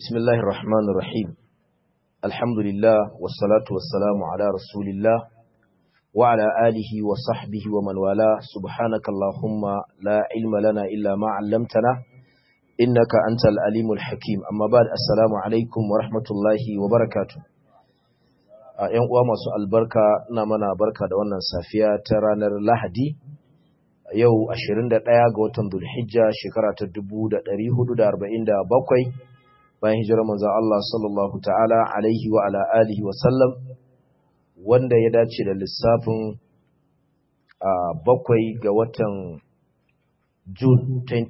بسم الله الرحمن الرحيم الحمد لله والصلاة والسلام على رسول الله وعلى آله وصحبه ومن والاه سبحانك اللهم لا علم لنا إلا ما علمتنا إنك أنت العليم الحكيم أما بعد السلام عليكم ورحمة الله وبركاته ‘yan uwa masu albarka na mana barka da wannan safiya ta ranar Lahadi yau 21 ga watan Dhulhijja shekara ta 1447 bayan hijirar manzo Allah sallallahu ta'ala alaihi wa ala alihi wa sallam wanda ya dace da lissafin 7 ga watan June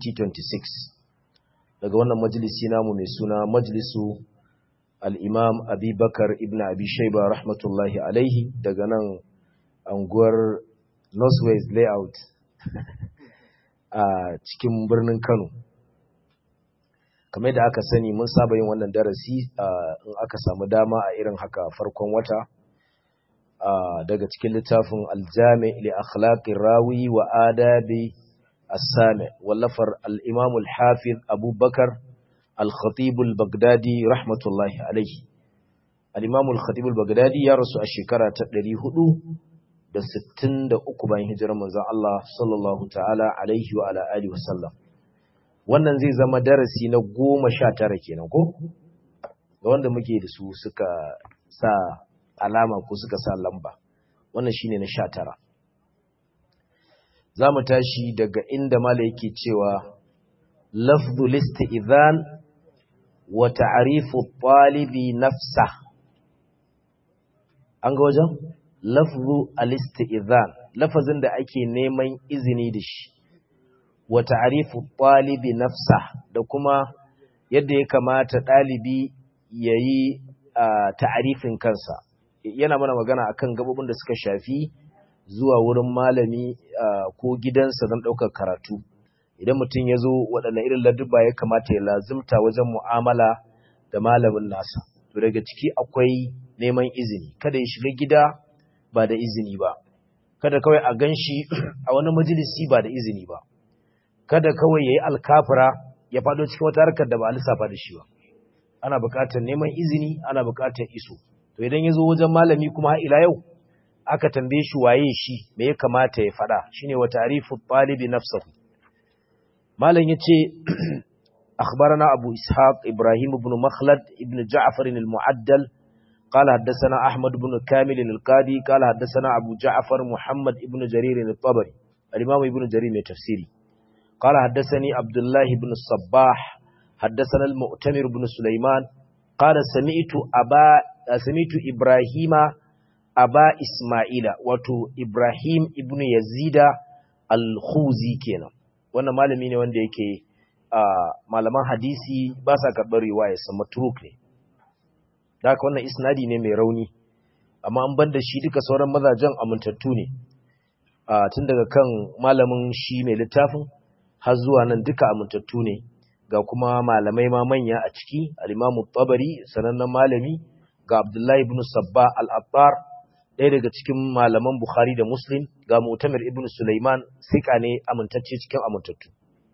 2026 daga wannan majalisi namu mai suna majlisu al-Imam Abi Bakar ibn Abi Shayba rahmatullahi alaihi daga nan anguwar Northwest Layout a cikin birnin Kano. Kamar da aka sani mun saba yin wannan darasi in aka samu dama a irin haka farkon wata daga cikin littafin Al-Jami' li akhlaqir rawi wa adabi as-sami' wallafar al-Imam al-Hafiz Abu Bakar al-Khatib al-Baghdadi rahmatullahi alayhi. Al-Imam al-Khatib al-Baghdadi ya rasu a shekara ta 463 bayan hijirar manzon Allah sallallahu ta'ala alaihi wa ala alihi wa sallam. Wannan zai zama darasi na 19 kenan ko da wanda muke da su suka sa alama ko suka sa lamba, wannan shine na 19. Zamu tashi daga inda mala yake cewa lafdhul istidhan wa ta'rifu talibi nafsa. An ga wajen lafdhu al-istidhan, lafazin da ake neman izini da shi, wa ta'rifu talibi nafsa, da kuma yadda ya kamata ɗalibi yayi ta'arifin kansa. Yana mana magana akan gabobin da suka shafi zuwa wurin malami ko gidansa don ɗaukar karatu. Idan mutum ya zo waɗanne irin ladduba ya kamata ya lazimta wajen mu'amala da malamin nasa. To daga ciki akwai neman izini, kada ya shiga gida ba da izini ba, kada kawai a ganshi a wani majalisi ba da izini ba, kada kawai yayi alkafira ya fado cikin wata harkar da ba a lissafa da shi ba. Ana buƙatar neman izini, ana buƙatar iso. To idan yazo wajen malami kuma ila yau aka tambaye shi waye shi, me ya kamata ya fada, shine wa ta'rifu talibi nafsuhu. Malam yace akhbarana Abu Ishaq Ibrahim ibn Makhlad ibn Ja'far al-Mu'addal قال حدثنا أحمد بن كامل القاضي قال حدثنا أبو جعفر محمد ابن جرير الطبري الإمام ابن جرير من تفسيري قال حدثني عبد الله بن الصباح حدثنا المؤتمر بن سليمان قال سمعت إبراهيم أبا إسماعيل وتو إبراهيم ابن يزيد الخوزي كنا وانا malami ne wanda yake malaman hadisi ba sa karɓar riwaya sa matruk ne, da haka wannan isnadi ne mai rauni, amma an banda shi duka sauran mazajen amintattu ne tun daga kan malamin shi mai littafin har zuwa nan duka amintattu ne, ga kuma malamai ma manya a ciki, al-Imam Tabari sanannen malami, ga Abdullahi ibn Sabba al-Attar ɗaya daga cikin malaman Bukhari da Muslim, ga Mu'tamir ibn Sulaiman sika ne amintacce cikin amintattu.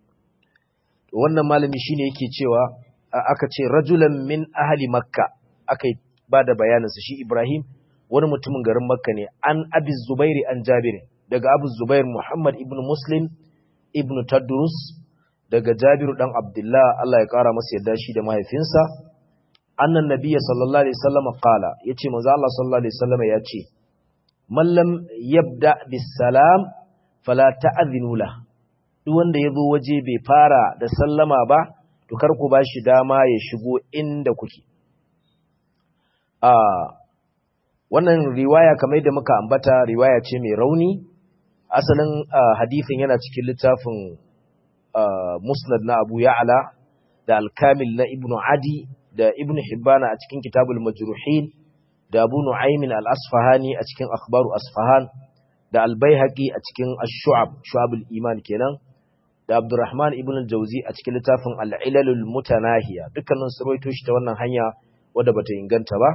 Wannan malami shine yake cewa aka ce rajulan min ahli Makka, aka ba da bayaninsa shi Ibrahim wani mutumin garin Makka ne, an Abi Zubairi an Jabir, daga Abu Zubair Muhammad ibn Muslim ibn Tadrus, daga Jabiru dan Abdullah Allah ya kara masa yadda shi da mahaifinsa, annan nabiyyi sallallahu alaihi wasallam qala, yace manzo Allah sallallahu alaihi wasallam yace man lam yabda bis salam fala ta'dhinu la, duk wanda yazo waje bai fara da sallama ba to kar ku bashi dama ya shigo inda kuke. Wannan riwaya kamar da muka ambata riwaya ce mai rauni. Asalin hadithin yana cikin littafin Musnad na Abu Ya'la da Al-Kamil na Ibn Adi da Ibn Hibban a cikin Kitabul Majruhin da Abu Nu'aym al-Asfahani a cikin Akhbaru Asfahan da Al-Baihaqi a cikin Ash-Shu'ab, Shu'abul Iman kenan, da Abdurrahman ibn al-Jawzi a cikin littafin Al-Ilalul Mutanahiya. Dukkanin su rawaito shi ta wannan hanya wadda bata inganta ba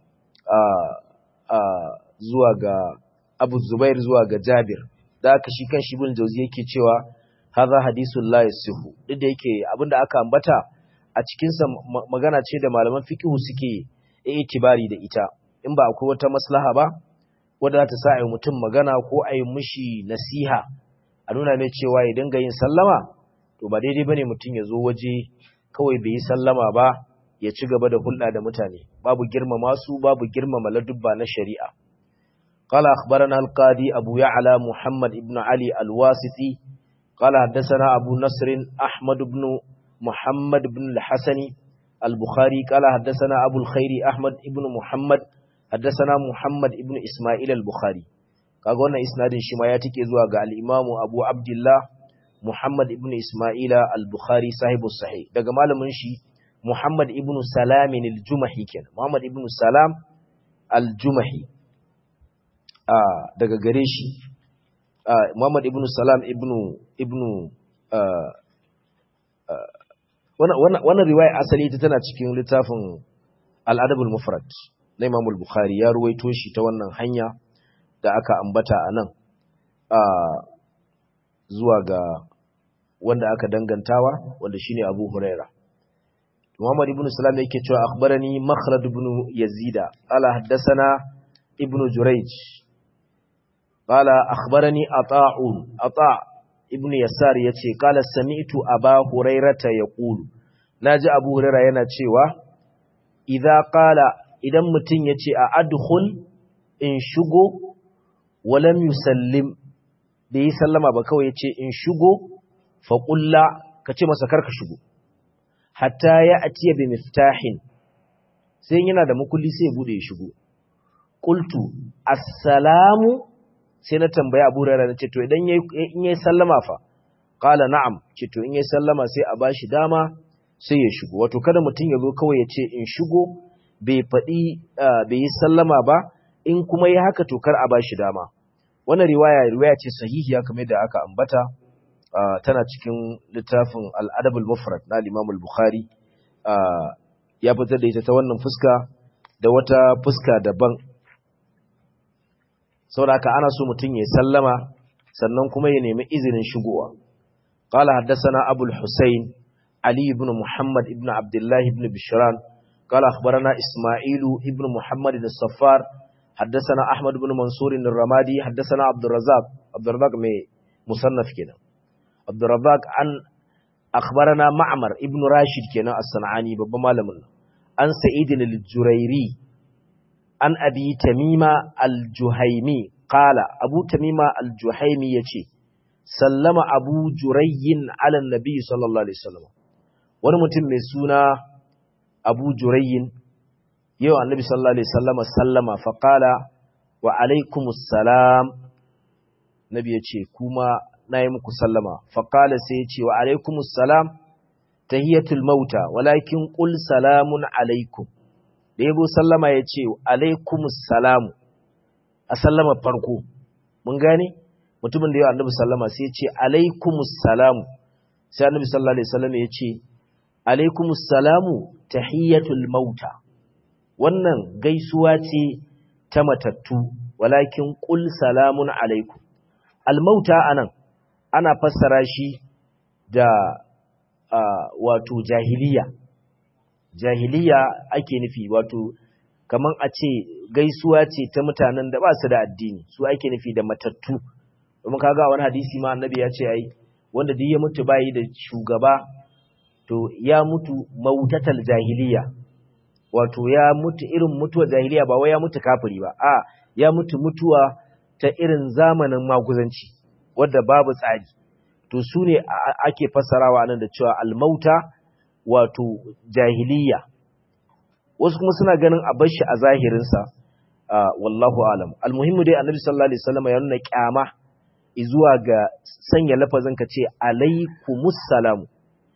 zuwa ga Abu Zubair zuwa ga Jabir. Da aka shi kan shi ibn Jawzi yake cewa hadha hadithul la yasihu, duk da yake abinda aka ambata a cikinsa magana ce da malaman fiqhu suke itibari da ita in ba akwai wata maslaha ba wadda za ta sa a yi mutum magana ko a yi mishi nasiha a nuna mai cewa ya dinga yin sallama to ba daidai bane mutum ya zo waje kawai bai yi sallama ba ya ci gaba da hulɗa da mutane babu girmama su babu girmama ladubba na shari'a قال أخبرنا القاضي أبو يعلى محمد بن علي الواسطي قال حدثنا أبو نصر أحمد بن محمد بن الحسن البخاري قال حدثنا أبو الخير أحمد بن محمد حدثنا محمد بن إسماعيل البخاري kaga wannan isnadin shi ma ya tike zuwa ga al-Imam Abu Abdullah Muhammad ibn Isma'il al-Bukhari sahibus sahih daga malamin shi Muhammad ibn Salam al-Jumahi kenan Muhammad ibn Salam al-Jumahi daga gare shi Muhammad ibn Salam ibn wannan riwaya asali ta tana cikin littafin al-Adab al-Mufrad na Imam al-Bukhari ya ruwaito shi ta wannan hanya da aka ambata a nan zuwa ga wanda aka dangantawa wanda shine Abu Huraira Muhammad ibn Salam yake cewa akhbarani Makhlad ibn Yazida qala haddathana ibn Jurayj qala akhbarani Ata ibn Yasar yace qala sami'tu Aba Hurairata yaqulu naji Abu Huraira yana cewa idan mutun yace a adkhul in shugo walam yusallim bai sallama ba kawai yace in shugo fa qulla kace masa karka shugo hatta ya atiya bi miftahin sai yana da mukulli sai bude ya shigo qultu assalamu sai na tambaya Abu Hurairah nace to idan yayi sallama fa qala na'am ce to in yayi sallama sai a bashi dama sai ya shigo wato kada mutun ya zo kawai ya ce in shigo bai fadi bai yi sallama ba in kuma yi haka to kar a bashi dama wannan riwaya ce sahihiya kamar da aka ambata tana cikin littafin al-Adab al-Mufrad na Imam al-Bukhari ya fitar da ita ta wannan fuska da wata fuska daban saboda ana so mutum ya sallama sannan kuma ya nemi izinin shigowa qala haddathana Abu al-Husayn Ali ibn Muhammad ibn Abdullah ibn Bishran qala akhbarana Isma'il ibn Muhammad al-Saffar حدثنا أحمد بن منصور الرمادي حدثنا عبد الرزاق مصنف كنا عبد الرزاق عن أخبرنا معمر ابن راشد كنا الصنعاني بابا مالمنا عن سعيد الجريري عن أبي تميمة الجهيمي قال أبو تميمة الجهيمي يتي سلم أبو جري على النبي صلى الله عليه وسلم ونمتم سونا أبو جري yau annabi sallallahu alaihi wasallam sallama fa qala wa alaikumus salam nabi yace kuma nayi muku sallama fa qala sai yace wa alaikumus salam tahiyatul mauta walakin qul salamun alaikum da yabo sallama yace alaikumus salam a sallama farko mun gane mutumin da yau annabi sallama sai yace alaikumus salam sai annabi sallallahu alaihi wasallam yace alaikumus salamu tahiyatul mauta wannan gaisuwa ce ta matattu walakin qul salamun alaikum almauta anan ana fassara shi da wato jahiliya ake nufi wato kaman a ce gaisuwa ce ta mutanen da ba su da addini su ake nufi da matattu domin kaga wani hadisi ma annabi ya ce ai wanda duk ya mutu bayi da shugaba to ya mutu mautatal jahiliya wato ya mutu irin mutuwa jahiliya ba wai ya mutu kafiri ba ya mutu mutuwa ta irin zamanin maguzanci wadda babu tsari to su ne ake fassarawa nan da cewa almauta wato jahiliya wasu kuma suna ganin a bar shi a zahirinsa wallahu alam almuhimmu dai annabi sallallahu alaihi wasallam ya nuna kyama zuwa ga sanya lafazin ka ce alaikumus salam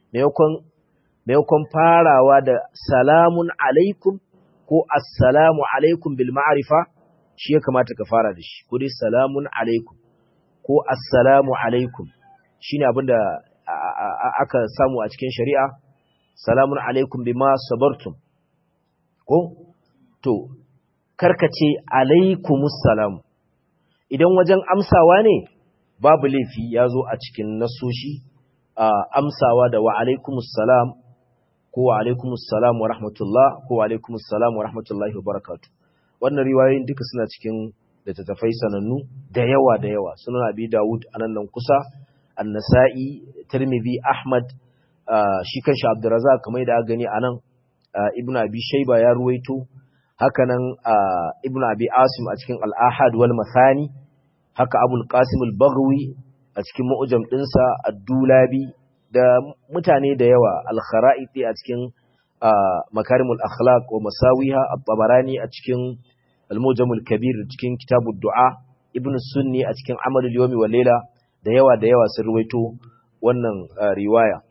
maimakon farawa da salamun alaikum ko assalamu alaikum bil ma'rifa shi ya kamata ka fara da shi ko dai salamun alaikum ko assalamu alaikum shine abinda aka samu a cikin shari'a salamun alaikum bima sabartum ko to karkace alaikumus salam idan wajen amsawa ne babu laifi yazo a cikin nasoshi amsawa da wa alaikumus salam ko wa alaikumus salam wa rahmatullah ko wa alaikumus salam wa rahmatullahi wa barakatuh. Wannan riwayoyin duka suna cikin littattafai sanannu da yawa sunan Abi Dawud anan nan kusa, An-Nasa'i, Tirmidhi, Ahmad, shi kanshi Abdurrazzaq kamar da aka gani anan, Ibn Abi Shayba ya ruwaito, hakanan Ibn Abi Asim a cikin Al-Ahad wal Mathani, haka Abul Qasim al-Baghawi a cikin Mu'jam dinsa, Ad-Dulabi da mutane da yawa, Al-Kharaiti a cikin Makarimul Akhlaq wa Masawiha, At-Tabarani a cikin Al-Mujam al-Kabir cikin Kitabud Du'a, Ibn Sunni a cikin Amalul Yawmi wal Layla da yawa sun ruwaito wannan riwaya.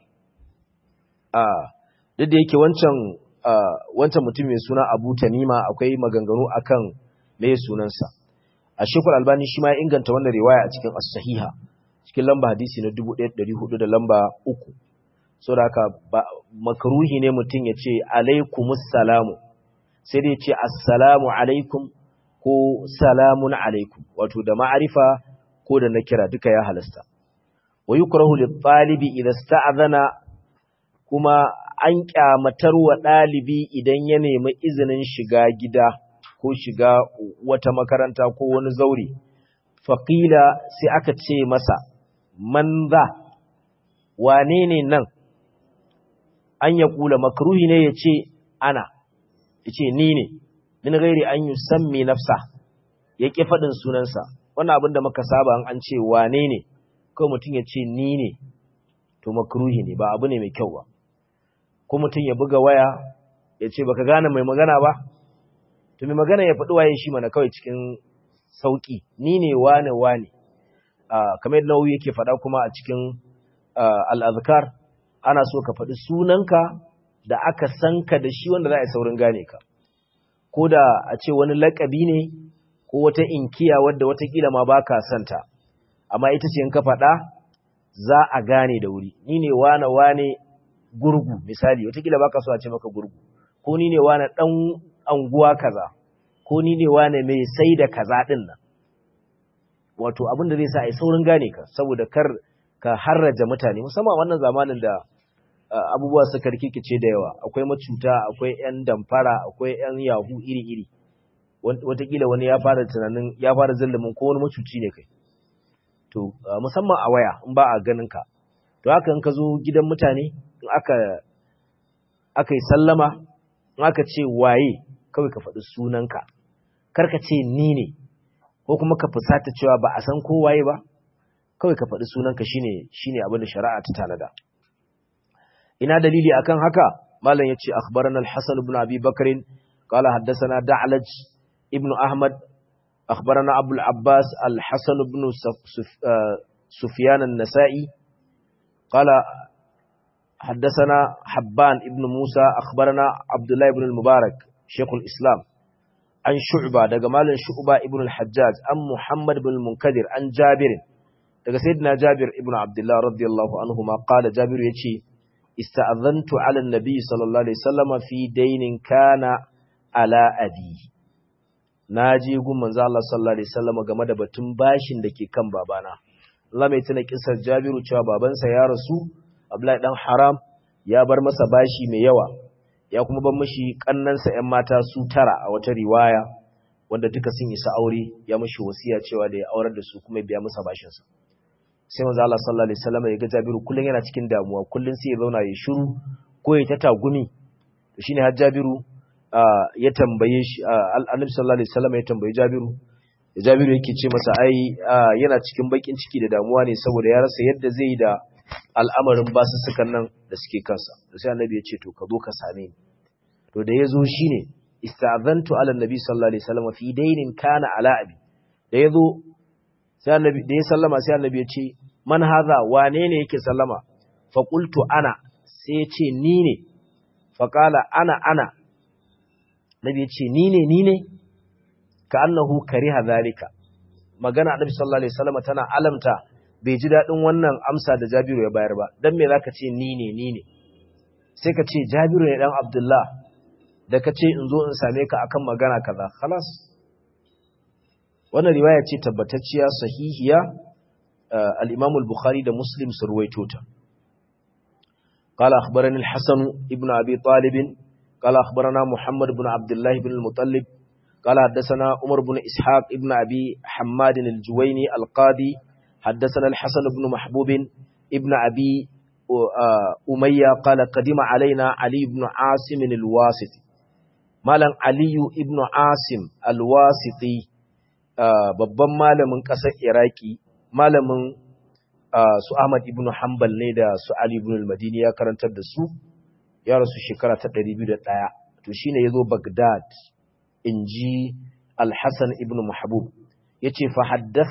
Duk da yake wancan mutum mai suna Abu Tamima akwai maganganu akan me sunansa. Sheikhul Albani shi ma ya inganta wannan riwaya a cikin As-Sahiha cikin lamba hadisi na 1400 da lamba 3. Saboda haka makruhi ne mutum ya ce alaikumus salamu, sai dai ce assalamu alaikum ko salamun alaikum, wato da ma'arifa ko da nakira duka ya halasta. Wa yukrahu lit-talibi idha sta'adhana, kuma an kyamatar wa dalibi idan ya nemi izinin shiga gida ko shiga wata makaranta ko wani zauri. Faqila, sai aka ce masa, man za, wane ne nan? An ya kula makruhi ne ya ce ana, ya ce ni ne, min gairi an yi sammi nafsa, ya ƙi faɗin sunansa. Wannan abin da muka saba an ce wane ne, kawai mutum ya ce ni ne, to makruhi ne, ba abu ne mai kyau ba. Ko mutum ya buga waya ya ce baka gane mai magana ba, to mai magana ya faɗi waye shi mana kawai cikin sauƙi, ni ne wane. Kamar yadda Nawawi yake faɗa kuma a cikin al-azkar, ana so ka faɗi sunanka da aka san ka da shi wanda za a yi saurin gane ka, ko da a ce wani laƙabi ne ko wata inkiya wadda watakila ma baka santa, amma ita ce in ka faɗa za a gane da wuri. Ni ne wane gurgu misali, watakila baka so a ce maka gurgu, ko ni ne wane ɗan anguwa kaza, ko ni ne wane mai sai da kaza ɗin nan. Wato abin da zai sa a yi saurin gane ka, saboda kar ka harraja mutane, musamman wannan zamanin da abubuwa suka rikice da yawa, akwai macuta, akwai 'yan damfara, akwai 'yan yahu iri-iri. Watakila wani ya fara tunanin, ya fara zallumin ko wani macuci ne kai. To, musamman a waya, in ba a ganin ka. To, haka in ka zo gidan mutane, in aka yi sallama, in aka ce waye, kawai ka faɗi sunanka. Kar ka ce ni ne, ko kuma ka fusata cewa ba a san ko waye ba, kawai ka faɗi sunanka shine abin da shari'a ta tanada. Ina dalili akan haka? Malam yace akhbarana al-Hasan ibn Abi Bakr qala haddathana Da'laj ibn Ahmad akhbarana Abu al-Abbas al-Hasan ibn Sufyan an-Nasa'i qala haddathana Habban ibn Musa akhbarana Abdullah ibn al-Mubarak Sheikh al-Islam an Shu'ba daga malam Shu'ba ibn al-Hajjaj an Muhammad ibn al-Munkadir an Jabir daga sayyidina Jabir ibn Abdullah radiyallahu anhu ma qala Jabir yace ista'adhantu 'ala an-nabi sallallahu alaihi wasallam fi daynin kana ala abi, naje gun manzo Allah sallallahu alaihi wasallam game da batun bashin da ke kan babana. Allah mai tuna kisar Jabiru cewa babansa ya rasu, Abdullahi dan Haram ya bar masa bashi mai yawa, ya kuma bar mishi kannansa ƴan mata su 9 a wata riwaya wanda duka sun isa aure, ya mishi wasiya cewa da ya aurar da su kuma ya biya masa bashin sa. Sai manzo Allah sallallahu alaihi wasallam ya ga Jabiru kullun yana cikin damuwa, kullun sai ya zauna ya shiru ko ya ta tagumi. To shine har Jabiru ya tambaye shi, Annabi sallallahu alaihi wasallam ya tambaye Jabiru. Jabiru yake ce masa ai yana cikin bakin ciki da damuwa ne saboda ya rasa yadda zai yi da al'amarin basussukan nan da suke kansa. Sai Annabi ya ce to ka zo ka same ni. To da yazo shine ista'zantu ala Annabi sallallahu alaihi wasallam fi dainin kana ala abi. Da yazo sai Annabi da ya sallama sai Annabi ya ce man hadha, wane ne yake sallama? Fa qultu ana, sai ya ce ni ne. Fa qala ana Nabi ya ce ni ne ka annahu kariha zalika. Magana Annabi sallallahu alaihi wasallam tana alamta bai ji dadin wannan amsa da Jabiru ya bayar ba. Dan me zaka ce ni ne? Sai ka ce Jabiru ne dan Abdullah da ka ce in zo in same ka akan magana kaza. Khalas. Wannan riwaya ce tabbatacciya sahihiya, al-Imam al-Bukhari da Muslim sun ruwaito ta. قال أخبرني الحسن ابن أبي طالب قال أخبرنا محمد بن عبد الله بن المطلب قال حدثنا عمر بن إسحاق ابن أبي حماد الجويني القاضي حدثنا الحسن بن محبوب ابن أبي أمية قال قدم علينا علي بن عاصم الواسطي مالن علي ابن عاصم الواسطي babban malamin ƙasar Iraki malamin su Ahmad ibn Hanbal ne da su Ali ibn al-Madini ya karantar da su ya rasu shekara ta 201 to shine yazo Baghdad inji Al-Hasan ibn Mahbub yace fa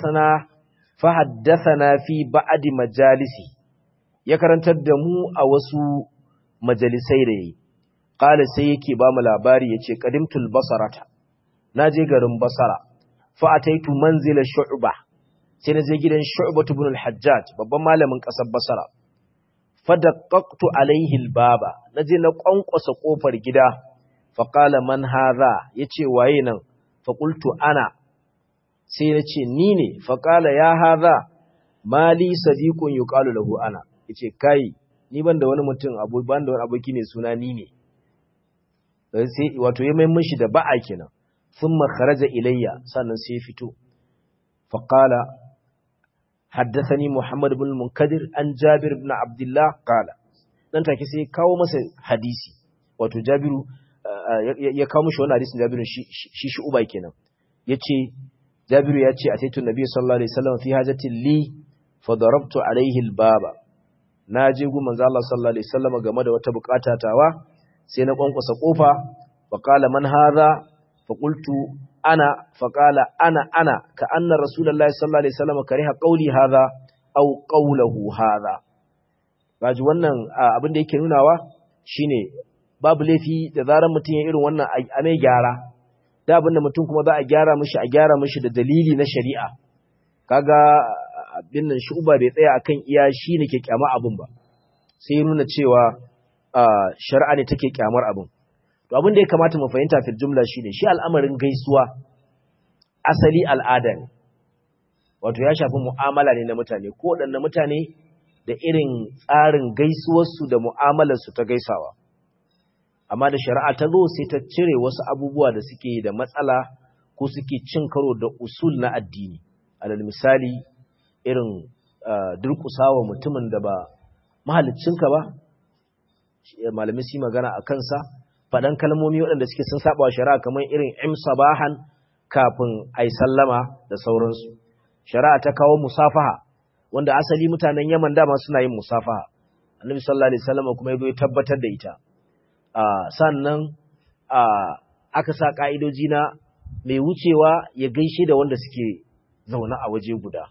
haddathana fi ba'd majalisi ya karantar da mu a wasu majalisai da yi qala sai yake ba mu labari yace qadimtul basarata naje garin basara fa ataitu manzila shu'bah sai na je gidan Shu'bah ibn al-Hajjaj babban malamin ƙasar Basra fadaqqaqtu alaihi al-baba naje na kwankwasa kofar gida fa qala man hadha yace waye nan fa qultu ana sai nace ni ne fa qala ya hadha mali sadiqun yuqalu lahu ana yace kai ni banda wani mutum banda wani aboki ne suna ni ne sai wato ya mai mishi da ba'a kenan thumma kharaja ilayya sannan sai fito fa qala حدثني محمد بن المنكدر عن جابر بن عبد الله قال dan take sai kawo masa hadisi wato Jabiru ya kawo mishi wannan hadisin Jabiru shi uba kenan yace Jabiru yace ataitu nabi sallallahu alaihi wasallam fi hajatin li fa darabtu alaihi albaba naje gu manzo Allah sallallahu alaihi wasallam game da wata bukata tawa sai na kwankwasa kofa fa qala man hadha fa qultu ana faƙala ana ka anna rasulullahi sallallahu alaihi wasallam kariha qauli hadha aw qawluhu hadha gaji wannan abin da yake nunawa shine babu laifi da zaran mutum ya irin wannan a mai gyara da abin da mutum kuma za a gyara mishi da dalili na shari'a kaga abin nan shuba bai tsaya akan iya shi ne ke kyama abin ba sai ya nuna cewa shari'a ne take kyamar abin to abin da ya kamata mu fahimta fil jumla shine shi al'amarin gaisuwa asali al'ada ne wato ya shafi mu'amala ne na mutane ko wadanne mutane da irin tsarin gaisuwarsu da mu'amalarsu ta gaisawa amma da shari'a ta zo sai ta cire wasu abubuwa da suke da matsala ko suke cin karo da usul na addini alal misali irin durƙusawa mutumin da ba mahaliccinka ba malamai su magana a kansa faɗan kalmomi waɗanda suke sun saba wa shari'a kamar irin sabahan kafin ai sallama da sauransu shari'a ta kawo musafaha wanda asali mutanen Yaman dama suna yin musafaha Annabi sallallahu alaihi wasallam kuma ya tabbatar da ita sannan aka sa ka'idoji na mai wucewa ya gaishe da wanda suke zaune a waje guda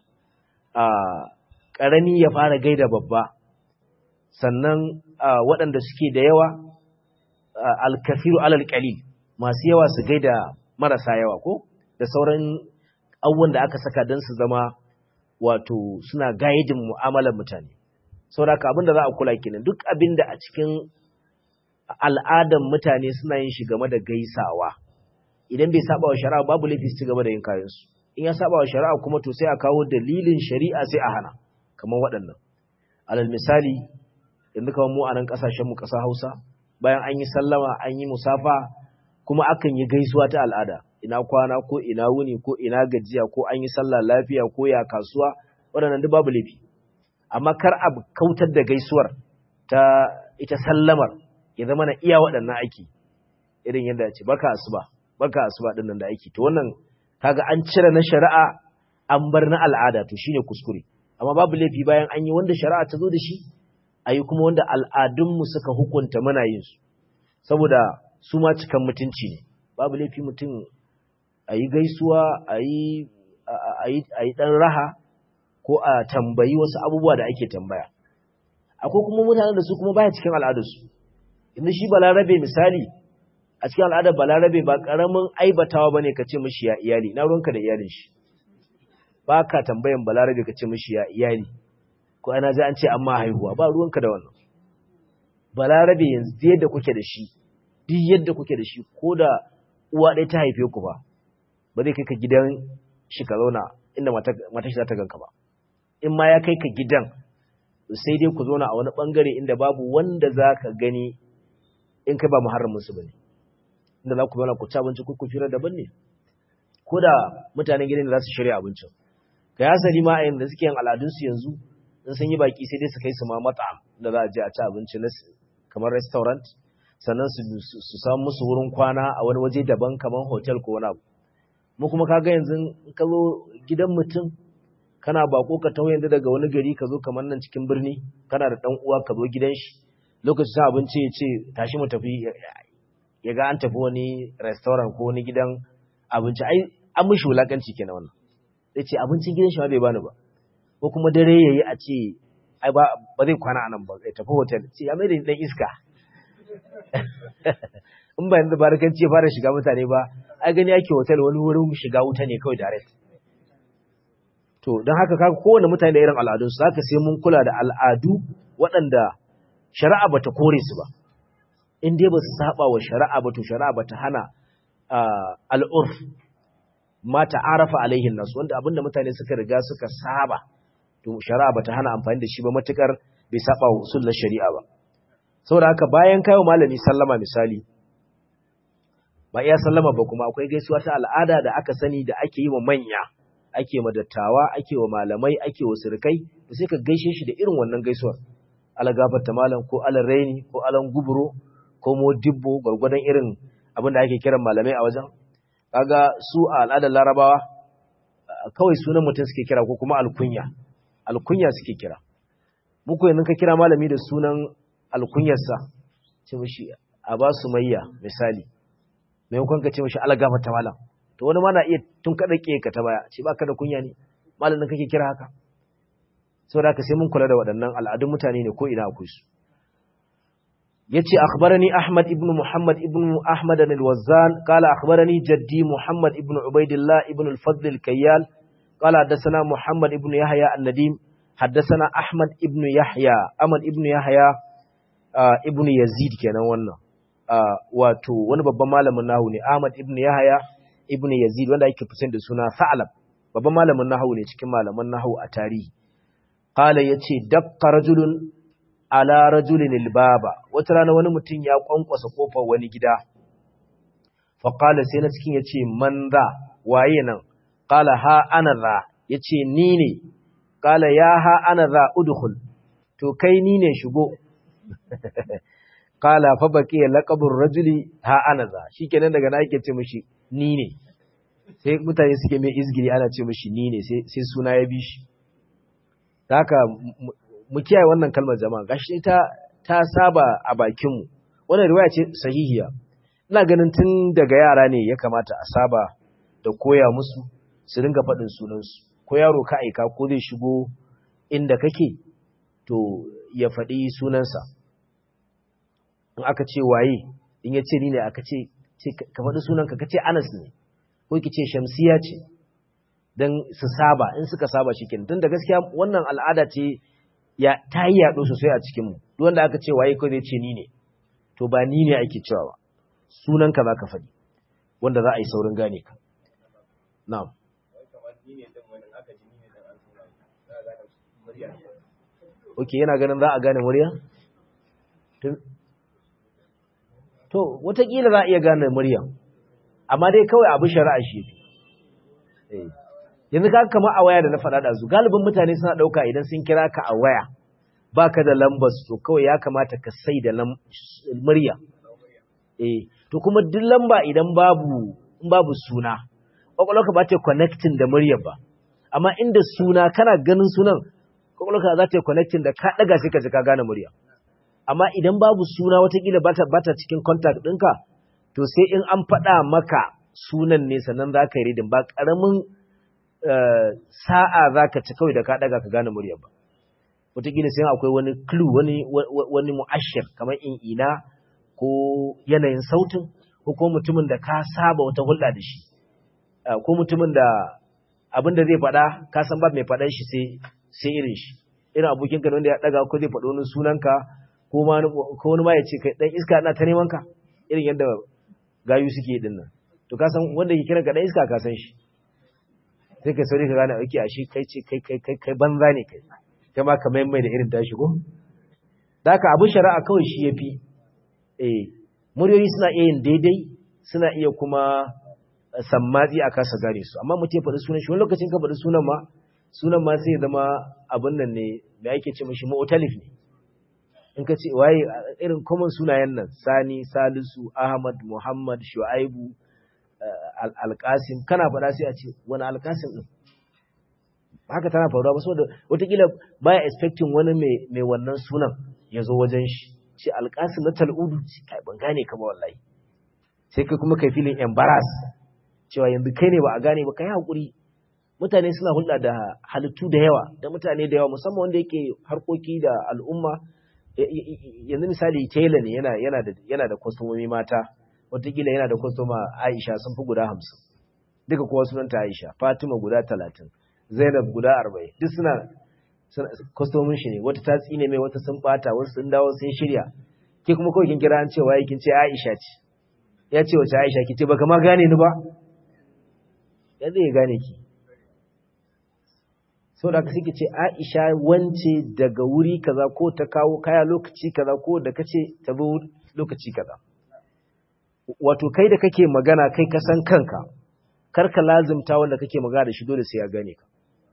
ƙarami ya fara gaida babba sannan waɗanda suke da yawa alkafiru alal qalil masu yawa su gaida marasa yawa ko da sauran abubuwan da aka saka don su zama wato suna gaidin mu'amalar mutane saboda abinda za a kula kenan duk abinda a cikin al'adan mutane suna yin shi game da gaisawa idan bai saba wa shari'a babu laifi su ci gaba da yin kayan su in ya saba wa shari'a kuma to sai a kawo dalilin shari'a sai a hana kamar waɗannan alal misali yanzu kamar mu a nan kasashen mu ƙasa Hausa bayan an yi sallama an yi musafa kuma akan yi gaisuwa ta al'ada ina kwana ko ina wuni ko ina gajiya ko an yi sallah lafiya ko ya kasuwa waɗannan duk babu laifi amma kar a kautar da gaisuwar ta ita sallamar ya zama na iya waɗannan aiki irin yadda ya ce barka asuba ɗin nan da aiki to wannan kaga an cire na shari'a an bar na al'ada to shine kuskure amma babu laifi bayan an yi wanda shari'a ta zo da shi ayi kuma wanda al'adunmu suka hukunta muna yin su saboda su ma cikan mutunci ne babu laifi mutum ayi gaisuwa ayi dan raha ko a tambayi wasu abubuwa da ake tambaya akwai kuma mutanen da su kuma baya cikin al'adarsu inda shi balarabe misali a cikin al'adar balarabe ba karamin aibatawa bane ka ce mishi ya iyali na ruwanka da iyalin shi ba ka tambayan balarabe ka ce mishi ya iyali ko ana ji an ce amma haihuwa ba ruwanka da wannan balarabe yanzu yadda kuke da shi duk yadda kuke da shi ko da uwa ɗaya ta haife ku ba zai kai ka gidan shi ka zauna inda matar shi za ta ganka ba in ma ya kai ka gidan sai dai ku zauna a wani bangare inda babu wanda zaka gani in kai ba muharramin su bane, inda za ku zauna ku ci abinci ku fira daban ne, ko da mutanen gidan da za su shirya abincin. Ga yasari ma a yanzu suke yin al'adunsu yanzu, in sun yi baki sai dai su kai su ma mat'am da za a je a ci abinci na kamar restaurant, sannan su samu musu wurin kwana a wani waje daban kamar hotel ko wani abu. Mu kuma kaga yanzu ka zo gidan mutum kana bako ka taho yanzu daga wani gari ka zo kamar nan cikin birni, kana da dan uwa ka zo gidan shi lokacin abinci ya ce tashi mu tafi, ya ga an tafi wani restaurant ko wani gidan abinci, ai an mishi wulakanci kenan wannan. Sai ce abincin gidan shi ma bai bani ba, ko kuma dare yayi a ce ai ba zai kwana anan ba, zai tafi hotel, ce ya mai da dan iska. In ba yanzu barakanci ya fara shiga mutane ba, ai gani yake hotel wani wurin shiga wuta ne kawai direct. To don haka kaga kowane mutane da irin al'adun su, zaka sai mun kula da al'adu waɗanda shari'a bata kore su ba. In dai ba su saba wa shari'a ba, to shari'a bata hana al'urf ma ta'arafa alaihin nas, wanda abinda mutane suka riga suka saba, to shari'a bata hana amfani da shi ba matukar bai saba wa usulul shari'a ba. Saboda haka bayan kayo malami sallama misali, ba iya sallama ba kuma akwai gaisuwa ta al'ada da aka sani da ake yi wa manya, ake wa dattawa, ake wa malamai, ake wa surukai, da sai ka gaishe shi da irin wannan gaisuwar. Ala gafarta malam, ko ala raini, ko alan guburo, ko modibbo, gwargwadon irin abin da ake kiran malamai a wajen. Kaga su a al'adar Larabawa kawai sunan mutum suke kira, ko kuma alkunya suke kira. Muku yanzu ka kira malami da sunan alkunyarsa, ce mishi Aba Sumayya misali, maimakon ka ce mishi ala gafarta malam, to wani ma na iya tun kada ka ta baya, ce baka da kunya ne malamin kake kira haka. Saboda haka sai mun kula da waɗannan al'adun mutane ne ko ina akwai su. yace akhbarani Ahmad ibn Muhammad ibn Ahmad al-Wazzan qala akhbarani jaddi Muhammad ibn Ubaidillah ibn al-Fadl al-Kayyal qala hadathana Muhammad ibn Yahya an-Nadim hadathana Ahmad ibn Yahya ibn Yazid kenan wannan wato wani babban malamin nahwu ne, Ahmad ibn Yahya ibn Yazid wanda yake fitin da suna Sa'lab, babban malamin nahwu ne cikin malaman nahwu a tarihi. Qala yace daqqa rajulun ala rajulin albaba, wata rana wani mutum ya kwankwasa kofar wani gida. Fa qala sai na cikin yace man za, waye nan? Qala ha ana za, yace ni ne. Qala ya ha ana za udkhul, to kai ni ne shigo. Qala fa baqiya laqabur rajuli ha ana za, shikenan daga na yake ce mishi ni ne. Sai mutane suke mai izgiri ana ce mishi ni ne, sai suna ya bi shi. Haka mu kiyaye wannan kalmar jama'a, gashi ta saba a bakinmu. Wannan riwaya ce sahihiya. Ina ganin tun daga yara ne ya kamata a saba da koya musu su dinga faɗin sunansu. Ko yaro ka aika ko zai shigo inda kake, to ya faɗi sunansa. In aka ce waye, in ya ce ni ne, aka ce ka faɗi sunanka, ka ce Anas ne, ko ki ce Shamsiya ce, don su saba. In suka saba shi kenan. Tun da gaskiya wannan al'ada ce ta yi yaɗo sosai a cikinmu. Duk wanda aka ce waye ko zai ce ni ne, to ba ni ne ake cewa ba, sunanka za ka faɗi, wanda za a yi saurin gane ka. Na'am. Ok, yana ganin za a gane murya? To, watakila za a iya gane murya, amma dai kawai abu shari'a shi. Yanzu ka kama a waya da na faɗa ɗazu, galibin mutane suna ɗauka idan sun kira ka a waya ba ka da lambar su, kawai ya kamata ka sai da murya. To kuma duk lamba idan babu suna, ƙwaƙwalwarka ba ta yi connecting da muryar ba, amma inda suna kana ganin sunan, ƙwaƙwalwarka za ta yi connecting da ka ɗaga sai ka ji ka gane murya. Amma idan babu suna watakila ba ta cikin contact ɗinka, to sai in an faɗa maka sunan ne sannan za ka yi reading, ba ƙaramin sa'a za ka ci kawai da ka ɗaga ka gane murya ba. Wataƙila sai akwai wani clue, wani mu'ashir kamar ina ko yanayin sautin, ko mutumin da ka saba wata hulɗa da shi, ko mutumin da abin da zai faɗa ka san ba mai faɗan shi sai irin shi, irin abokin ka wanda ya ɗaga ko zai faɗo wani sunanka, ko wani ma ya ce kai ɗan iska na ta neman ka, irin yadda gayu suke yi dinnan. To ka san wanda ke kiran ka ɗan iska ka san shi, sai kai sauri ka gane ake ashe kai ce kai banza ne kai. kai ma ka mai da irin tashi ko da haka abin shari'a kawai shi yafi muryoyi suna iya yin daidai suna iya kuma sammatsi a kasa gane su amma mutum ya faɗi sunan shi wani lokacin ka faɗi sunan ma sai ya zama abin nan ne da ake ce mashi mu'talif ne in ka ce waye irin common sunayen nan Sani, Salisu, Ahmad, Muhammad, Shu'aibu, Al-Qasim kana faɗa sai a ce wani Al-Qasim din haka tana faruwa ba saboda wataƙila baya expecting wani mai wannan sunan ya zo wajen shi ce Al-Qasim na Tal'udu kai ban gane ka ba wallahi sai kai kuma kai filin embarrass cewa yanzu kai ne ba a gane ba kai hakuri mutane suna hulɗa da halittu da yawa da mutane da yawa musamman wanda yake harkoki da al'umma yanzu misali tailor ne yana da kwastomomi mata wataƙila yana da kwastoma Aisha sun fi guda 50 duka kowa sunanta Aisha Fatima guda 30 Zainab guda 40 duk suna kwastomin shi ne wata ta tsine mai wata sun bata wasu sun dawo sun shirya ke kuma kawai kin kira an ce waye kin ce Aisha ce ya ce wace Aisha ki ce baka ma gane ni ba ya zai gane ki sau da ka suke ce Aisha wance daga wuri kaza ko ta kawo kaya lokaci kaza ko da ka ce ta zo lokaci kaza wato kai da kake magana kai ka san kanka karka lazimta wanda kake magana da shi dole sai ya gane ka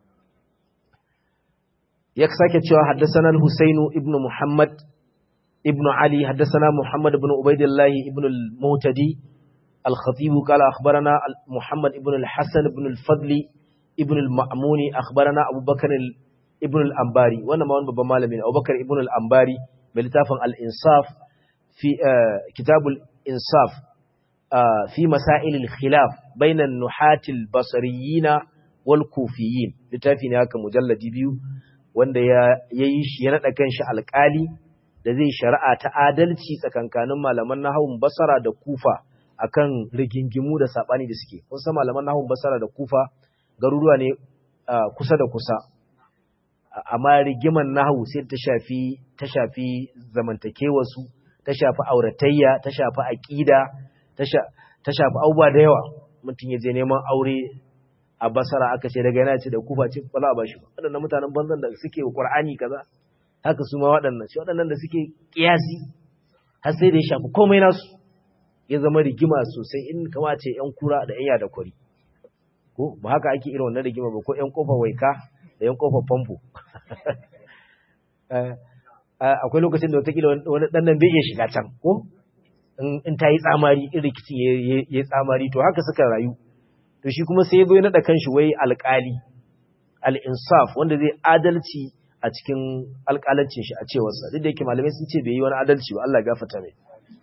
ya sake cewa haddasana al-Husayn ibn Muhammad ibn Ali haddasana Muhammad ibn Ubaidillah ibn al-Mu'tadi al-Khatib qala akhbarana Muhammad ibn al-Hasan ibn al-Fadli ibn al-Ma'muni akhbarana Abu Bakr ibn al-Ambari wannan ma wani babban malami ne Abu Bakr ibn al-Ambari mai littafin al-Insaf fi kitab al-Insaf fi masail al-khilaf bayna an-nuhat al-basriyyin wal-kufiyyin littafi ne haka mujalladi 2 wanda ya yi shi ya nada kanshi alƙali da zai shari'a ta adalci tsakankanin malaman nahawun Basra da Kufa akan rigingimu da sabani da suke kun san malaman nahawun Basra da Kufa garuruwa ne kusa da kusa amma rigiman nahawu sai ta shafi zamantakewarsu ta shafi auratayya ta shafi aqida ta shafi abubuwa da yawa mutum ya je neman aure a Basra aka ce daga yana ce da Kufa ce ba za a bashi ba waɗannan mutanen banzan da suke Qur'ani kaza haka su ma waɗannan da suke kiyasi har sai da ya shafi komai nasu ya zama rigima sosai in kama ce ƴan kura da ƴan da kwari ko ba haka ake irin wannan rigima ba ko ƴan kofar waika da ƴan kofar famfo akwai lokacin da wataƙila wani ɗan nan bai iya shiga can ko in ta yi tsamari in rikicin ya yi tsamari to haka suka rayu to shi kuma sai ya zo ya naɗa kanshi wai alƙali al-insaf wanda zai adalci a cikin alƙalancin shi a cewarsa duk da yake malamai sun ce bai yi wani adalci ba Allah ya gafarta mai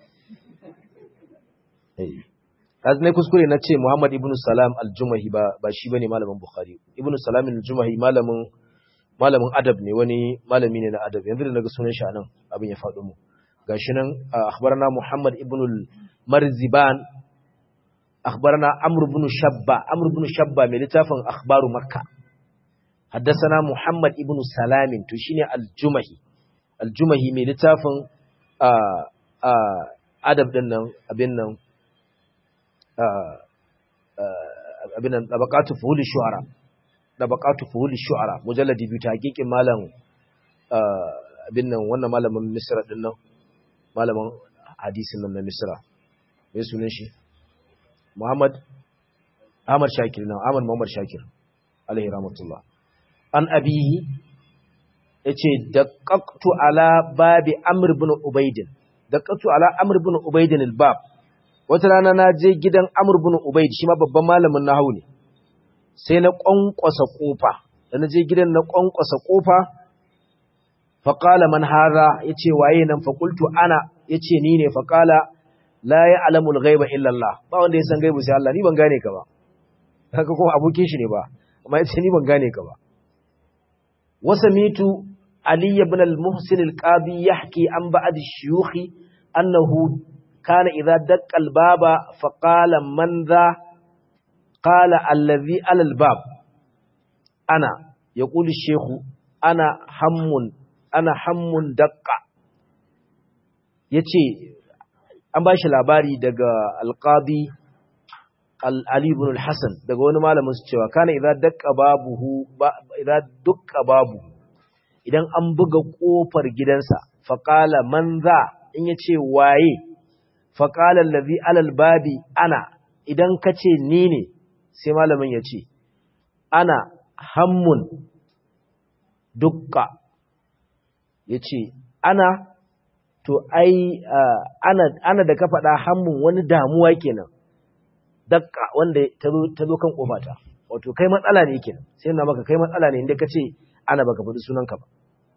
ne kuskure na ce Muhammad ibn Salam al-Jumahi ba shi bane malamin Bukhari ibn Salam al-Jumahi malamin adab ne wani malami ne na adab yanzu da naga sunan shi anan abin ya faɗo mu gashi nan akhbarana Muhammad ibn al-Marziban akhbarana Amr ibn Shabba mai littafin akhbaru Makka haddathana Muhammad ibn Salam to shine al-Jumahi mai littafin adab din nan abin nan tabaqatu fuhul shu'ara mujalladi 2 ta hakikin malam abin nan wannan malamin Misra din nan malamin hadisin nan na Misra me sunan shi Muhammad Shakir alaihi rahmatullah an abihi yace daqqaqtu ala babi Amr ibn Ubayd al-bab wata rana na je gidan Amr ibn Ubayd shi ma babban malamin nahwu ne sai na kwankwasa kofa da na je gidan na kwankwasa kofa fa qala man hadha yace waye nan fa qultu ana yace ni ne fa qala la ya'lamul ghaiba illa Allah ba wanda ya san gaibu sai Allah ni ban gane ka ba haka kuma abokin shi ne ba amma yace ni ban gane ka ba wasamitu Ali ibn al-Muhsin al-Qadi yahki an ba'd ash-shuyukh annahu kana idha daqqa al-baba fa qala man dha qala alladhi ala al-bab ana yaqulu ash-shaykh ana hammun daqqa yace an bashi labari daga al-Qadi Ali ibn al-Hasan daga wani malamin su cewa kana idza daqqa babu idan an buga kofar gidansa faqala man za in yace waye faqala allazi alal babi ana idan kace ni ne sai malamin yace ana hammun dukka yace ana to ai ana da ka faɗa hammun wani damuwa kenan dakka wanda ta zo kan kofata wato kai matsala ne kenan sai na maka kai matsala ne inda kace ana baka faɗi sunanka ba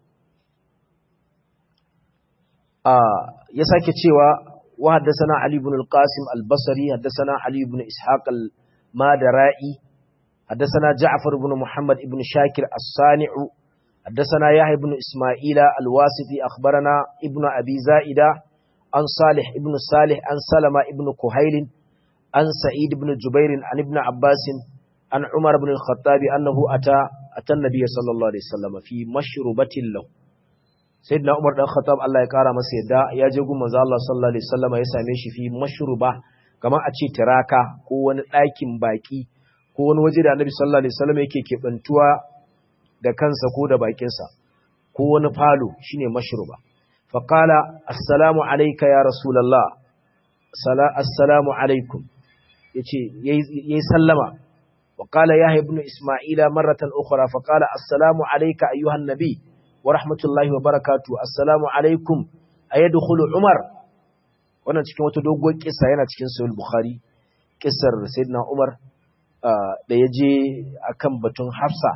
ya sake cewa wa haddathana ali ibn al-qasim al-basri haddathana ali ibn ishaq al-madara'i haddathana ja'far ibn muhammad ibn shakir as-sani'u حدثنا يحيى بن إسماعيل الواسطي أخبرنا ابن أبي زائدة عن صالح ابن صالح عن سلمة ابن كهيل عن سعيد بن جبير عن ابن عباس عن عمر بن الخطاب أنه أتى النبي صلى الله عليه وسلم في مشربة له سيدنا عمر بن الخطاب الله يقارى مسيدا يجيب مزال الله صلى الله عليه وسلم يساميش في مشربة كما أتي تراكا كون لكن باكي كون وجد النبي صلى الله عليه وسلم يكي كبنتوا da kansa ko da bakinsa ko wani falo shine mashruba fa qala assalamu alayka ya rasulullah assalamu alaikum yace yayi sallama wa qala yahya ibn isma'ila marratan ukhra fa qala assalamu alayka ayyuhan nabi wa rahmatullahi wa barakatuh assalamu alaikum ayadkhulu umar wannan cikin wata doguwar kissa yana cikin sahih bukhari kissar sayyidina umar da yaje akan batun hafsa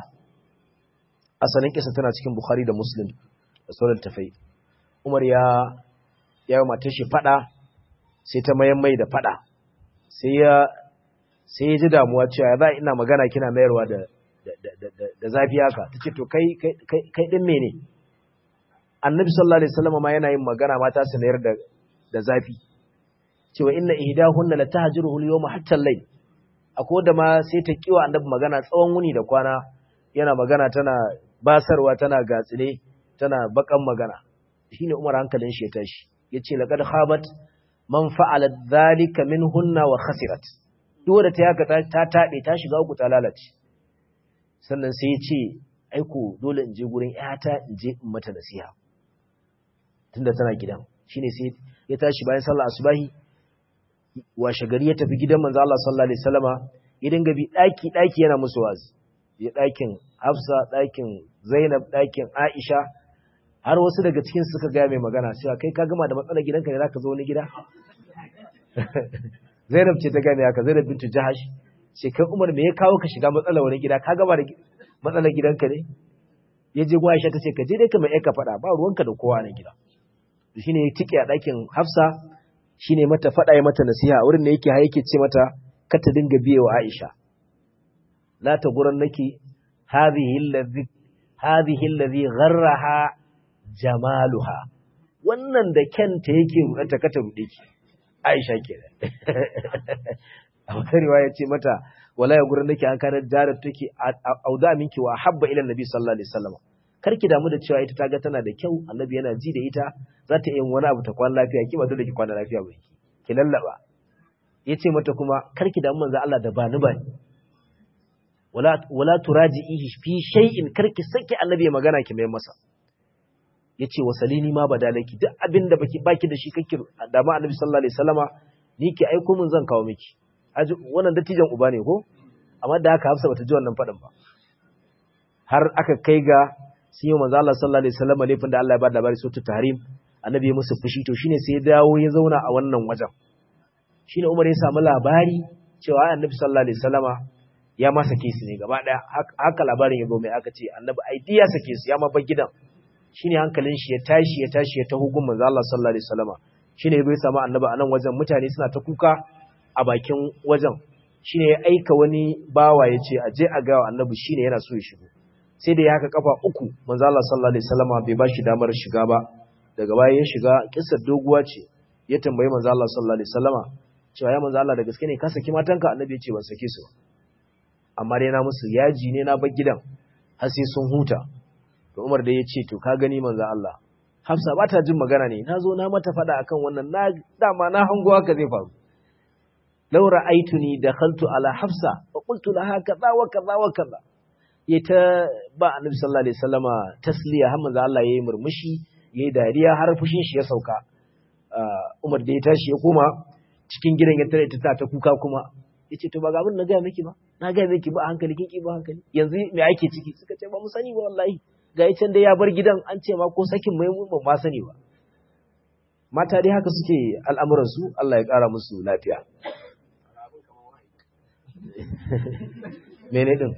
asalin kisa tana cikin Bukhari da Muslim da sauran tafai. Umar ya yi matar shi fada sai ta mayan mai da fada. Sai ya ji damuwa cewa za ina magana kina mayarwa da zafi haka. Tace to kai din mene? Annabi sallallahu alaihi wasallam ma yana yin magana mata su mayar da zafi. Cewa inna ihdahunna la tahjuruhu al-yawma hatta al-layl. Akwai da ma sai ta kiwa annabi magana tsawon wuni da kwana yana magana tana basarwa tana gatsine tana bakan magana shine Umar hankalin shi ya tashi yace laqad khabat man fa'ala dhalika minhunna wa khasirat duk wanda ta yaka ta tabe ta shiga uku ta lalace sannan sai yace aiko dole in je gurin ƴata in je in mata nasiha tunda tana gidan shine sai ya tashi bayan sallar asubahi washe gari ya tafi gidan manzo Allah sallallahu alaihi wasallama ya dinga bi daki yana musu wazi ya ɗakin Hafsa, ɗakin Zainab, ɗakin Aisha, har wasu daga cikin suka gaya mai magana cewa kai ka gama da matsalar gidanka ne za ka zo wani gida? Zainab ce ta gane haka, Zainab bintu Jahash, ce kai Umar me ya kawo ka shiga matsalar wani gida, ka gama da matsalar gidanka ne? Ya je gwa Aisha ta ce ka je dai ka mai aika faɗa ba ruwanka da kowa na gida. Shi ne ya tike a ɗakin Hafsa, shi ne mata faɗa ya mata nasiha, wurin da yake ce mata kar ta dinga biye wa Aisha. لا تغرنك هذه الذي غرها جمالها wannan da kenta yake rudanta ka ta rude ki Aisha kenan a wata riwaya ce mata wala ya gurin nake an kana jarar take auda minki wa habba ila annabi sallallahu alaihi wasallam karki damu da cewa ita ta ga tana da kyau annabi yana ji da ita za ta yi wani abu ta kwana lafiya ki ba dole ki kwana lafiya ba ki lallaba yace mata kuma karki damu manzo Allah da bani wala turaji'ihi fi shay'in karki saki annabi ya magana ki mai masa yace wasalini ma badalaki duk abinda baki da shi kake da ma annabi sallallahu alaihi wasallama ni ki aiko mun zan kawo miki wannan dattijan uba ne ko amma da haka Hafsa bata ji wannan fadin ba har aka kai ga sun yi manzo Allah sallallahu alaihi wasallama laifin da Allah ya ba da labari sautu tahrim annabi ya musu fushi to shine sai ya dawo ya zauna a wannan wajen shine Umar ya samu labari cewa annabi sallallahu alaihi wasallama ya ma sake su ne gaba daya haka labarin ya zo mai aka ce annabi ai ya sake su ya ma bar gidan shine hankalin shi ya tashi ya taho gun manzo Allah sallallahu alaihi wasallama shine bai samu annabi a nan wajen mutane suna ta kuka a bakin wajen shine ya aika wani bawa ya ce aje a ga annabi shine yana so ya shigo sai da ya haka kafa uku manzo Allah sallallahu alaihi wasallama bai ba shi damar shiga ba daga baya ya shiga kissar doguwa ce ya tambayi manzo Allah sallallahu alaihi wasallama cewa ya manzo Allah da gaske ne ka saki matanka annabi ya ce ban sake su ba amma dai na musu yaji ne na bar gidan har sai sun huta to Umar dai ya ce to ka gani manzo Allah Hafsa ba ta jin magana ne nazo na mata fada akan wannan na dama na hango haka zai faru law ra'aytuni dakhaltu ala Hafsa fa qultu laha kaza wa kaza wa kaza ya ta ba annabi sallallahu alaihi wasallama tasliya har manzo Allah yayi murmushi yayi dariya har fushin shi ya sauka. Umar da ya tashi ya koma cikin gidan ya tare ta kuka kuma yace to ba ga abin na ga miki ba, na ga miki ba hankali kin ba hankali, yanzu me ake ciki? Suka ce ba mu sani ba wallahi, ga can da ya bar gidan an ce ma ko sakin mai mun ba ma sani ba. Mata dai haka suke al'amuran su, Allah ya kara musu lafiya. Mene din?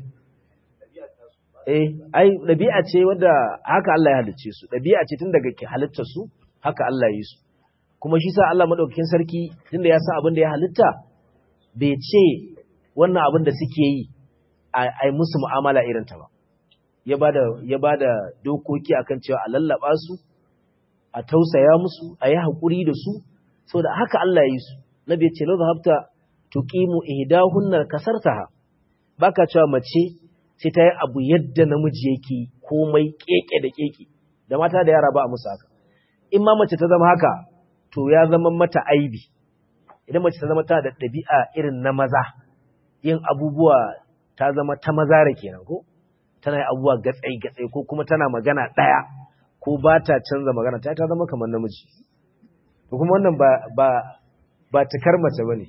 Ai dabi'a ce wadda haka Allah ya halicce su, dabi'a ce tun daga halittar su haka Allah ya yi su. Kuma shi sa Allah madaukakin sarki tunda ya san abin da ya halitta bai ce wannan abin da suke yi ai musu mu'amala irin ta ba. Ya bada dokoki akan cewa a lallaba su, a tausaya musu, a yi hakuri da su, saboda haka Allah ya yi su. Nabi ya ce la zahabta tuqimu ihdahunna kasartaha. Baka cewa mace sai ta yi abu yadda namiji yake komai keke da keke. Da mata da yara ba a musu haka. In ma mace ta zama haka to ya zama mata aibi. Idan mace ta zama ta da ɗabi'a irin na maza, yin abubuwa ta zama ta maza da kenan ko tana yi abubuwa gatsai ko kuma tana magana ɗaya ko ba ta canza magana ta zama kamar namiji. To kuma wannan ba cikar mace bane.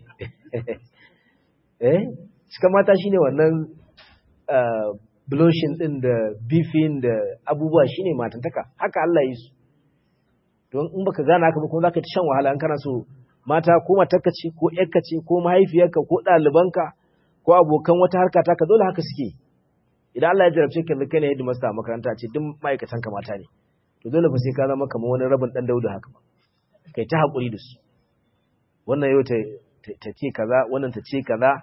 Cikar mata shine wannan blushing din da beefing da abubuwa shine matantaka. Haka Allah yi su. Don in baka gane haka ba kuma zaka ta shan wahala in kana so mata ko matarka ce ko ƴarka ce ko mahaifiyarka ko ɗalibanka ko abokan wata harka ta ka dole haka suke. Idan Allah ya jarabce ka kai ne headmaster a makaranta ce duk ma'aikatan ka mata ne, to dole fa sai ka zama kamar wani rabin dan Dauda haka ba. Kai ta hakuri da su. Wannan yau ta ce kaza, wannan ta ce kaza.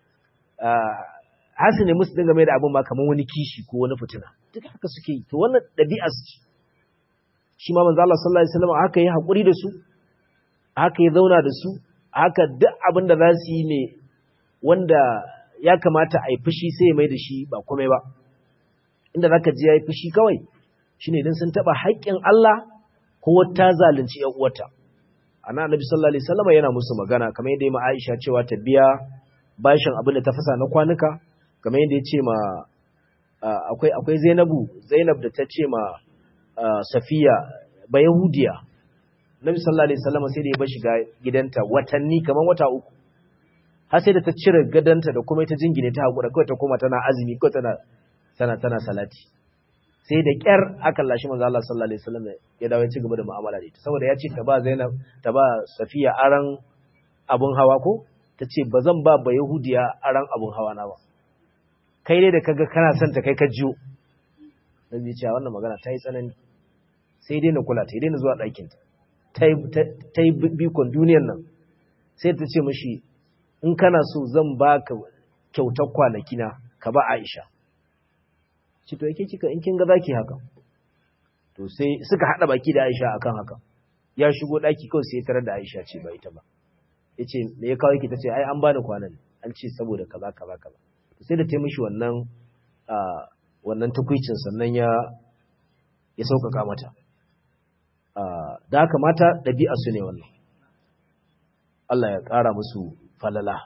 Hasu ne musu dinga mai da abin ma kamar wani kishi ko wani fitina. Duk haka suke yi. To wannan ɗabi'a su ce. Shi ma manzo Allah sallallahu alaihi wasallam haka yi hakuri da su, haka ya zauna da su, haka duk abin da za su yi ne wanda ya kamata a yi fushi sai ya mai da shi ba komai ba. Inda zaka ji ya yi fushi kawai shine idan sun taba haƙƙin Allah ko wata zalunci ƴan uwata. Annabi sallallahu alaihi wasallam yana musu magana kamar yadda ya ma Aisha cewa ta biya bashin abin da ta fasa na kwanuka, kamar yadda ya ce ma akwai Zainab da ta ce ma Safiya ba Yahudiya. Nabi sallallahu alaihi wasallam sai da ya bar shiga gidanta watanni kaman wata uku. Har sai da ta cire gadanta da kuma ita jingine ta hakura kawai ta koma tana azumi ko tana salati. Sai da kyar aka lashi manzo Allah sallallahu alaihi wasallam ya dawo ya ci gaba da mu'amala da ita saboda ya ce ta ba Zainab ta ba Safiya aran abun hawa ko tace bazan ba Yahudiya aran abun hawa na ba. Kai dai da kaga kana son ta kai ka jiyo. Nabi ya ce wannan magana ta yi tsanani. Sai dai na kula ta, dai na zuwa ɗakinta. Ta yi bikon duniyar nan. Sai ta ce mashi, in kana so zan ba ka kyautar kwanaki na, ka ba Aisha. Ci to yake kika in kin ga zaki haka. To sai suka haɗa baki da Aisha akan haka. Ya shigo ɗaki kawai sai ya tarar da Aisha ce ba ita ba. Ya ce, me ya kawo ki? Ta ce, ai an bani kwanan, an ce saboda kaza. Sai da ta yi mishi wannan tukwicin sannan ya sauƙaƙa mata. Da haka mata ɗabi'a su ne wannan. Allah ya ƙara musu falala.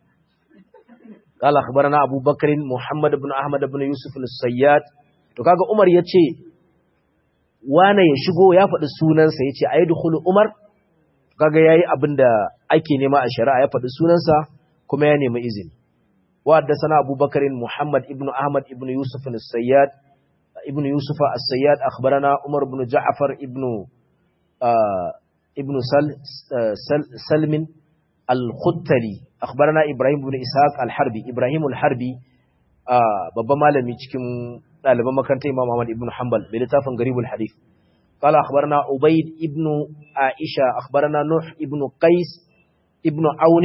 Qala akhbarana Abu Bakr Muhammad ibn Ahmad ibn Yusuf al-Sayyad. To kaga Umar yace wane ya shigo, ya faɗi sunansa yace ayyadkhulu Umar. Kaga yayi abinda ake nema a shari'a, ya faɗi sunansa kuma ya nemi izini. Wa haddathana Abu Bakr Muhammad ibn Ahmad ibn Yusuf al-Sayyad ابن يوسف السياد أخبرنا عمر بن جعفر ابن سلم الختلي أخبرنا إبراهيم بن إسحاق الحربي إبراهيم الحربي babban malami cikin ɗaliban makarantar Imam Ahmad ibn Hanbal mai littafin Garibul Hadith. قال أخبرنا عبيد ابن عائشة أخبرنا نوح ابن قيس ابن عون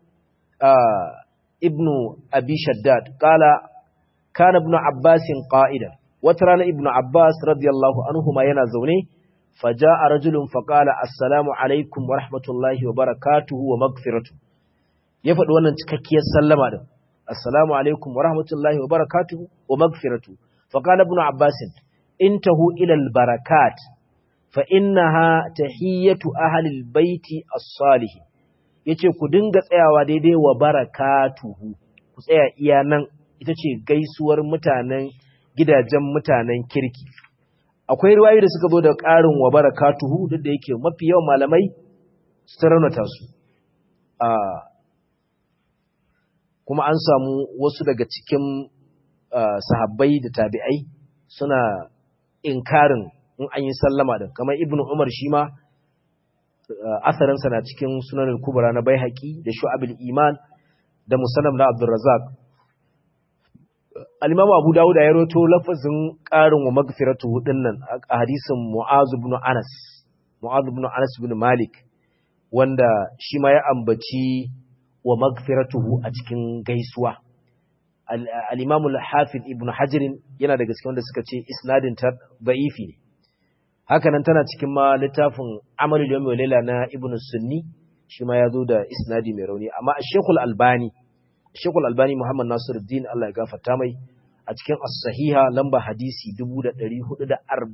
ابن أبي شداد قال كان ابن عباس قائدا وترانا ابن عباس رضي الله عنهما ينزوني فجاء رجل فقال السلام عليكم ورحمة الله وبركاته ومغفرته يفعل وانا تككي السلام عليكم السلام عليكم ورحمة الله وبركاته ومغفرته فقال ابن عباس انتهوا إلى البركات فإنها تحية أهل البيت الصالح yace ku dinga tsayawa daidai wa barakatuhu ku tsaya iya nan ita ce gaisuwar mutanen gidajen mutanen kirki. Akwai riwayoyi da suka zo da ƙarin wa barakatuhu duk da yake mafi yawan malamai su raunata su. Kuma an samu wasu daga cikin sahabbai da tabi'ai suna inkarin in an yi sallama din, kamar Ibn Umar shi ma asarinsa na cikin Sunan al-Kubra na Baihaqi da Shu'abul Iman da Musannaf na Abdul Razzaq. Al-Imam Abu Dawud ya rawaito lafazin ƙarin wa magfiratuhu dinnan a hadisin Mu'adh ibn Anas ibn Malik, wanda shi ma ya ambaci wa magfiratuhu a cikin gaisuwa. Al-Imam al-Hafiz Ibn Hajar yana daga cikin wanda suka ce isnadin ta da'ifi ne. Haka nan tana cikin ma littafin Amalul Yawmi wal Layla na Ibn Sunni, shi ma ya zo da isnadi mai rauni. Amma Sheikhul Albani Muhammad Nasiruddin Allah ya gafarta mai, a cikin As-Sahiha lamba hadisi 1449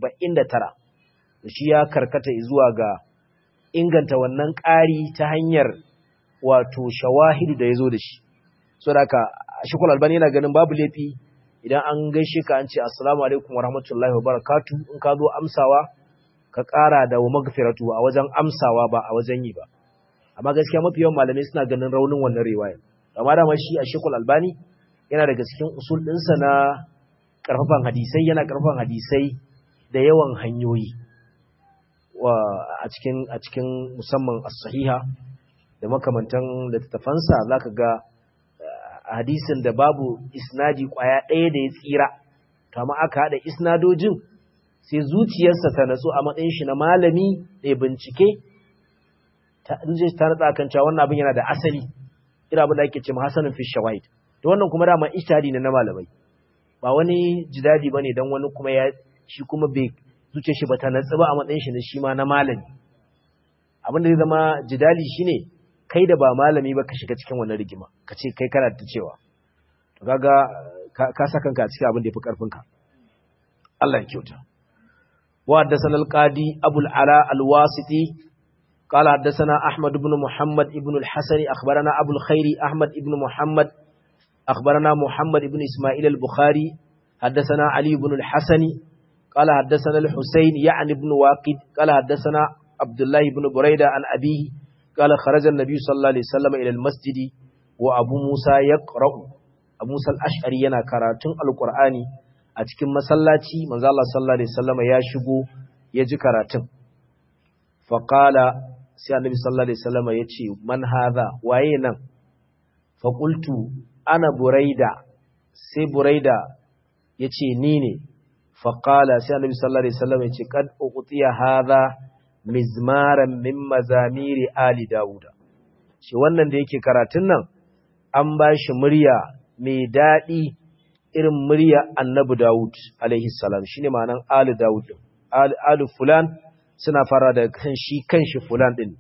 shi ya karkata zuwa ga inganta wannan ƙari ta hanyar wato shawahidu da yazo da shi. Saboda haka Sheikhul Albani yana ganin babu laifi idan an gaishe ka an ce assalamu alaikum wa rahmatullahi wa barakatuh, in ka zo amsawa ka ƙara da wa magfiratu a wajen amsawa ba a wajen yi ba. Amma gaskiya mafi yawan malamai suna ganin raunin wannan riwaya. Amma da shi a Sheikhul Albani yana daga cikin usul ɗinsa na ƙarfafan hadisai, yana ƙarfafan hadisai da yawan hanyoyi a cikin musamman as-sahiha da makamantan littattafansa zaka ga hadisin da babu isnadi kwaya ɗaya da ya tsira, to amma aka haɗa isnadojin sai zuciyarsa ta natsu a matsayin shi na malami da bincike ta natsa kan cewa wannan abin yana da asali, ira abin da ake ce hasanun fi shawahid. To wannan kuma dama ijtihadi ne na malamai, ba wani jidadi bane dan wani kuma shi kuma bai zuciyar shi bata natsu ba a matsayin shi na shi ma na malami. Abin da zai zama jidali shine kai da ba malami ba ka shiga cikin wannan rigima ka ce kai kana ta cewa, to kaga ka saka kanka a cikin abin da yafi karfin ka. Allah ya kyauta. Wa haddathana al-qadi Abu al-Ala al-Wasiti qala haddathana Ahmad ibn Muhammad ibn al-Hasan akhbarana Abu al-Khair Ahmad ibn Muhammad akhbarana Muhammad ibn Isma'il al-Bukhari haddathana Ali ibn al-Hasan qala haddathana al-Husayn ya'ni ibn Waqid qala haddathana Abdullah ibn Burayda an abihi قال خرج النبي صلى الله عليه وسلم إلى المسجد وأبو موسى يقرأ. أبو موسى الأشعري yana karatun alqur'ani a cikin masallaci, manzo Allah sallallahu alaihi wasallam ya shigo ya ji karatun. Fa qala, sai annabi sallallahu alaihi wasallam ya ce man hadha, waye nan? Fa qultu ana Buraida, sai Buraida ya ce ni ne. Fa qala, sai annabi sallallahu alaihi wasallam ya ce qad uqtiya hadha mizmaran min mazamiri ali Dawuda. Shi wannan da yake karatun nan an ba shi murya mai daɗi irin murya annabi Dawud alaihi salam, shine ma'anan ali Dawud. Ali fulan suna fara da kanshi fulan din.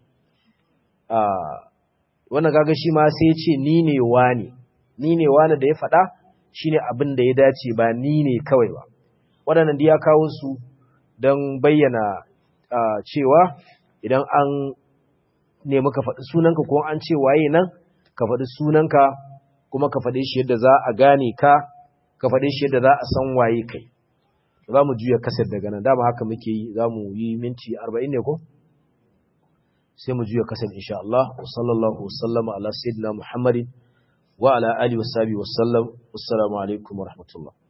Wannan kaga shi ma sai ya ce ni ne wani da ya faɗa shine abin da ya dace, ba ni ne kawai ba. Waɗannan da ya kawo su don bayyana cewa idan an nemi ka faɗi sunanka ko an ce waye nan, ka faɗi sunanka kuma ka faɗi shi yadda za a gane ka faɗi shi yadda za a san waye kai. Za mu juya kasar daga nan, dama haka muke yi, za mu yi minti 40 ne ko? Sai mu juya kasar insha Allah. Wa sallallahu wasallama ala sayyidina Muhammadin wa ala alihi wa sahbihi wa sallam. Assalamu alaikum wa rahmatullah.